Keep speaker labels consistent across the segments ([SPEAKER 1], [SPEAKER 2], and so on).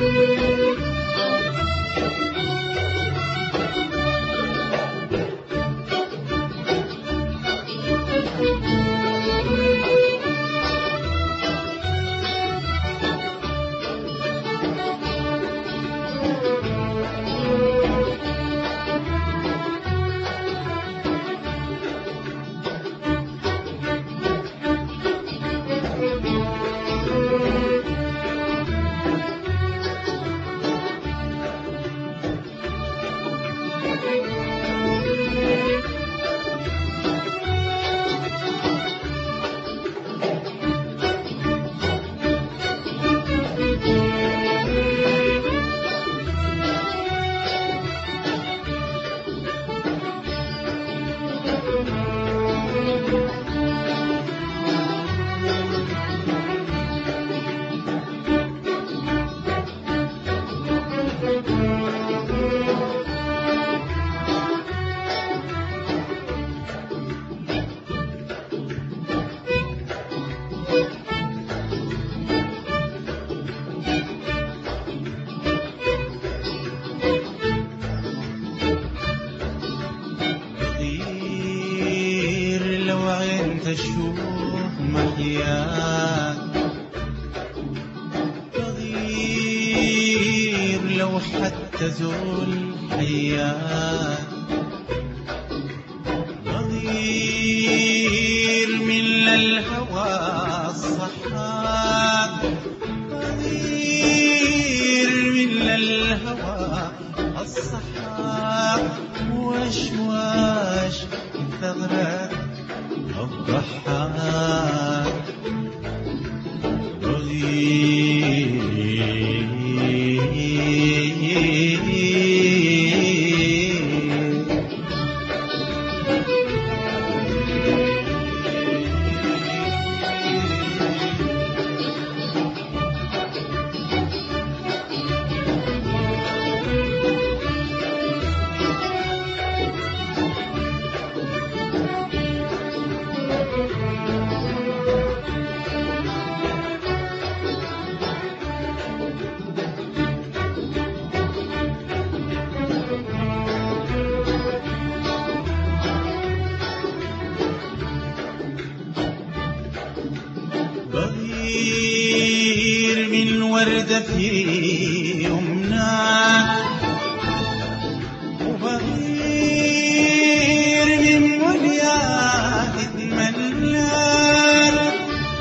[SPEAKER 1] تشوف محياك تغير لو حتى زول حياك تغير من الهوى الصحاك تغير من الهوى الصحاك وشواش ثغرك الضحاك بغير من وردة في يمناك وبغير من مليان تتمناك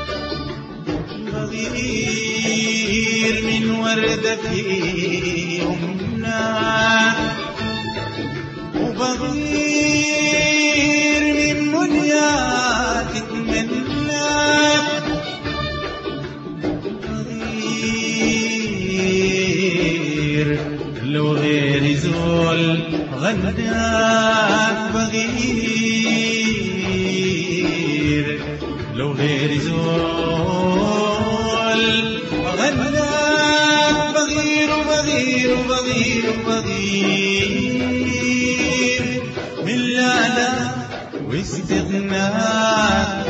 [SPEAKER 1] بغير من وردة في يمناك وبغير من مليان تتمناك لو غير زول غناك بغير لو غير زول غناك بغير وبغير وبغير وبغير من لا واستغناك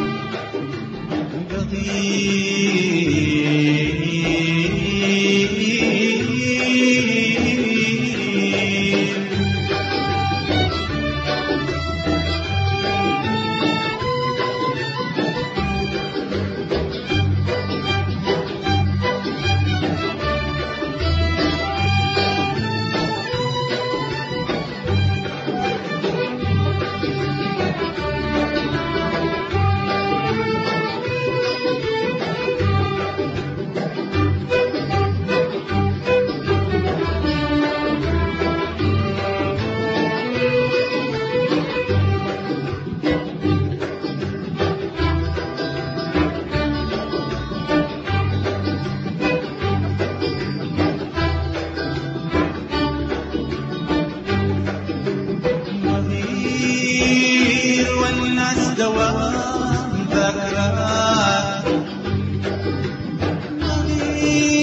[SPEAKER 1] والناس دوام ذكرى